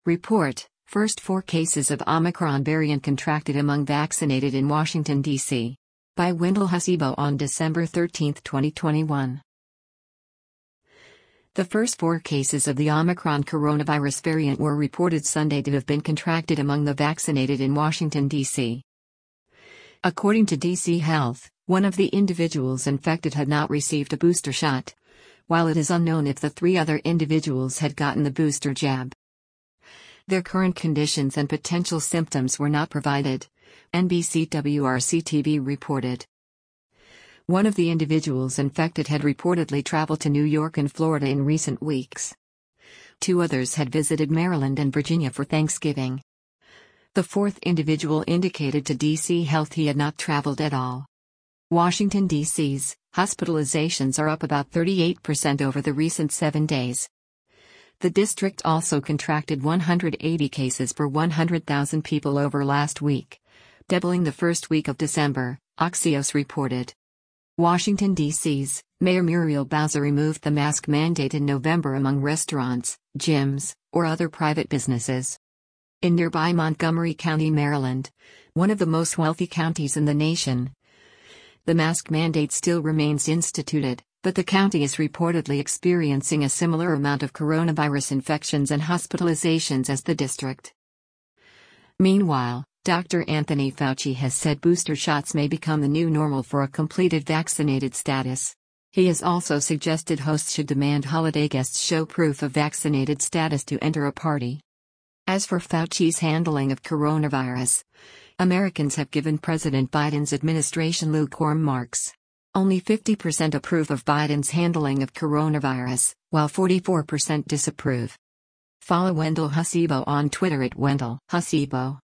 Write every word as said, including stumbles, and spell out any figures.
Report: First four cases of Omicron variant contracted among vaccinated in Washington, D C By Wendell Husibo on December thirteenth, twenty twenty-one. The first four cases of the Omicron coronavirus variant were reported Sunday to have been contracted among the vaccinated in Washington, D C According to D C Health, one of the individuals infected had not received a booster shot, while it is unknown if the three other individuals had gotten the booster jab. Their current conditions and potential symptoms were not provided, N B C W R C T V reported. One of the individuals infected had reportedly traveled to New York and Florida in recent weeks. Two others had visited Maryland and Virginia for Thanksgiving. The fourth individual indicated to D C Health he had not traveled at all. Washington, D C's hospitalizations are up about thirty-eight percent over the recent seven days. The district also contracted one hundred eighty cases per one hundred thousand people over last week, doubling the first week of December, Axios reported. Washington, D C's Mayor Muriel Bowser removed the mask mandate in November among restaurants, gyms, or other private businesses. In nearby Montgomery County, Maryland, one of the most wealthy counties in the nation, the mask mandate still remains instituted, but the county is reportedly experiencing a similar amount of coronavirus infections and hospitalizations as the district. Meanwhile, Doctor Anthony Fauci has said booster shots may become the new normal for a completed vaccinated status. He has also suggested hosts should demand holiday guests show proof of vaccinated status to enter a party. As for Fauci's handling of coronavirus, Americans have given President Biden's administration lukewarm marks. Only fifty percent approve of Biden's handling of coronavirus, while forty-four percent disapprove. Follow Wendell Husibo on Twitter at Wendell Husibo.